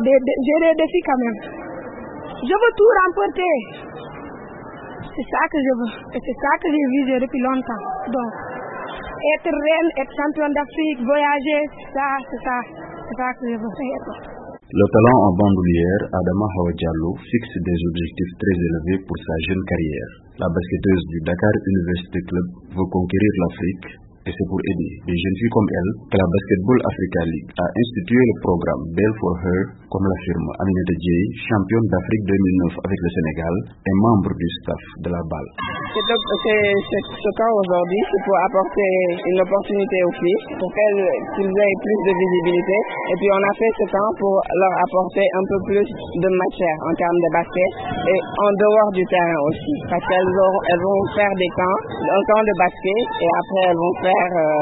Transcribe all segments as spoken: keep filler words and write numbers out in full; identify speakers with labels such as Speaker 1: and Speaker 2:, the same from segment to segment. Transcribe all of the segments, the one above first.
Speaker 1: des, des, j'ai des défis quand même. Je veux tout remporter. C'est ça que je veux. Et c'est ça que j'ai visé depuis longtemps. Donc, être reine, être championne d'Afrique, voyager, ça, c'est ça. C'est ça que je veux faire.
Speaker 2: Le talent en bandoulière, Adama Hawa Diallo, fixe des objectifs très élevés pour sa jeune carrière. La basketteuse du Dakar University Club veut conquérir l'Afrique. Et c'est pour aider des jeunes filles comme elle que la Basketball Africa League a institué le programme Bell for Her, comme l'affirme Aminata Dieye, championne d'Afrique deux mille neuf avec le Sénégal et membre du staff de la balle.
Speaker 3: C'est, c'est, ce camp aujourd'hui, c'est pour apporter une opportunité aux filles, pour qu'elles qu'ils aient plus de visibilité. Et puis on a fait ce camp pour leur apporter un peu plus de matière en termes de basket et en dehors du terrain aussi. Parce qu'elles auront, elles vont faire des camps, un camp de basket et après elles vont faire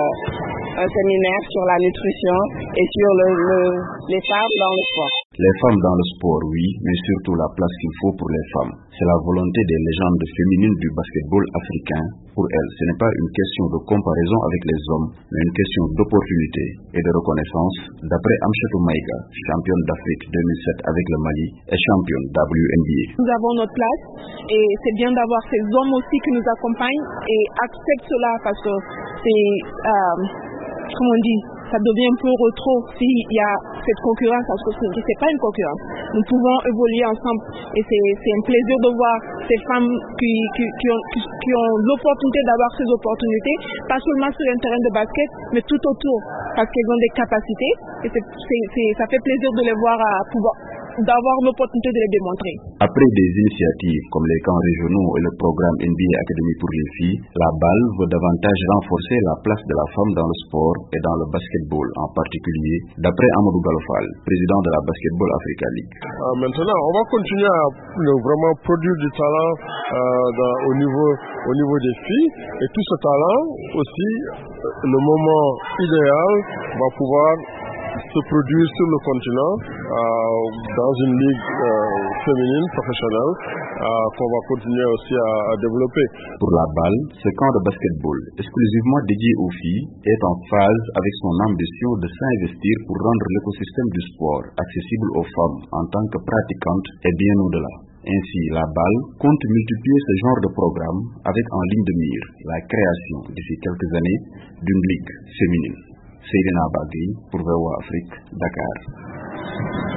Speaker 3: Euh, un séminaire sur la nutrition et sur le, le, les femmes dans le sport.
Speaker 2: Les femmes dans le sport, oui, mais surtout la place qu'il faut pour les femmes. C'est la volonté des légendes féminines du basketball africain. Pour elles, ce n'est pas une question de comparaison avec les hommes, mais une question d'opportunité et de reconnaissance. D'après Amchetou Maïga, championne d'Afrique deux mille sept avec le Mali et championne W N B A.
Speaker 1: Nous avons notre place et c'est bien d'avoir ces hommes aussi qui nous accompagnent et acceptent cela parce que c'est, euh, comment on dit, ça devient un peu trop s'il y a cette concurrence, parce que ce n'est pas une concurrence. Nous pouvons évoluer ensemble et c'est, c'est un plaisir de voir ces femmes qui, qui, qui, ont, qui, qui ont l'opportunité d'avoir ces opportunités, pas seulement sur un terrain de basket, mais tout autour, parce qu'elles ont des capacités et c'est, c'est, c'est, ça fait plaisir de les voir à pouvoir d'avoir l'opportunité de les démontrer.
Speaker 2: Après des initiatives comme les camps régionaux et le programme N B A Academy pour les filles, la balle veut davantage renforcer la place de la femme dans le sport et dans le basketball en particulier, d'après Amadou Galofal, président de la Basketball Africa League.
Speaker 4: Euh, maintenant, on va continuer à euh, vraiment produire du talent euh, dans, au, niveau, au niveau des filles et tout ce talent aussi, le moment idéal va pouvoir se produire sur le continent euh, dans une ligue euh, féminine professionnelle euh, qu'on va continuer aussi à, à développer.
Speaker 2: Pour la balle, ce camp de basketball exclusivement dédié aux filles est en phase avec son ambition de s'investir pour rendre l'écosystème du sport accessible aux femmes en tant que pratiquantes et bien au-delà. Ainsi, la balle compte multiplier ce genre de programme avec en ligne de mire la création d'ici quelques années d'une ligue féminine. Seydina Bagui pour V O A Afrique, Dakar.